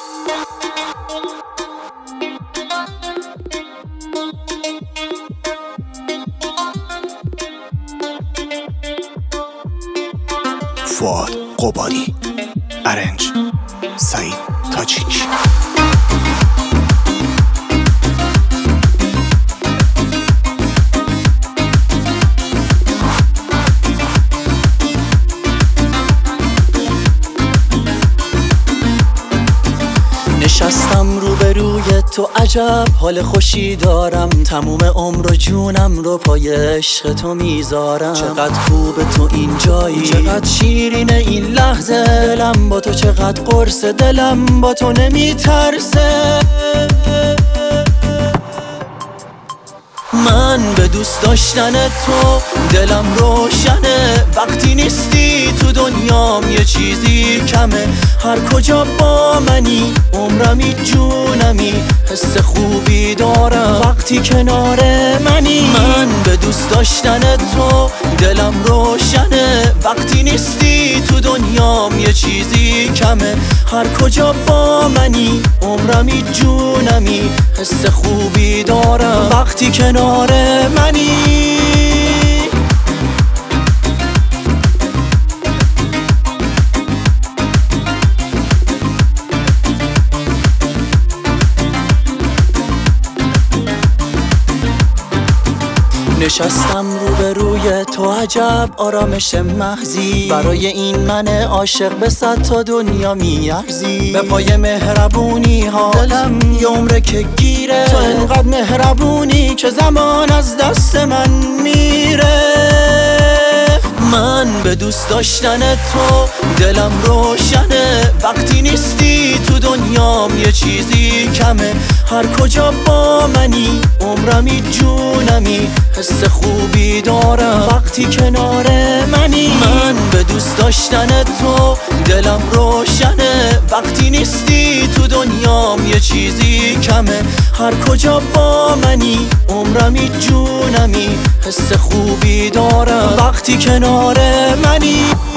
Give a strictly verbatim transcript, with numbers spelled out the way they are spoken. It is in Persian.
فؤاد قبادی، ارنج سعید تاجیک. نشستم روبروی تو، عجب حال خوشی دارم. تموم عمر و جونم رو پای عشق تو میذارم. چقدر خوب تو این جایی، چقدر شیرین این لحظه. دلم با تو چقدر قرصه، دلم با تو نمیترسه. من به دوست داشتن تو دلم روشنه. وقتی نیستی تو دنیام یه چیزی کمه. هر کجا با منی عمرمی جونمی، حس خوبی دارم وقتی کنار منی. من به دوست داشتن تو دلم روشنه. وقتی نیستی تو دنیام یه چیزی کمه. هر کجا با منی عمرمی جونمی، حس خوبی دارم وقتی کنار منی. نشستم روبروی تو، عجب آرامش محضی. برای این من عاشق به صد تا دنیا میارزی. به پای مهربونی ها دلم یه عمره که گیره. تو انقدر مهربونی که زمان از دست من میره. من به دوست داشتن تو دلم روشنه. وقتی نیستی تو دنیام یه چیزی کمه. هر کجا با منی عمرمی جونمی، حس خوبی دارم وقتی کنار منی. من به دوست داشتن تو دلم روشنه. وقتی نیستی تو دنیام یه چیزی کمه. هر کجا با منی عمرمی جونمی، حس خوبی دارم وقتی کنار منی.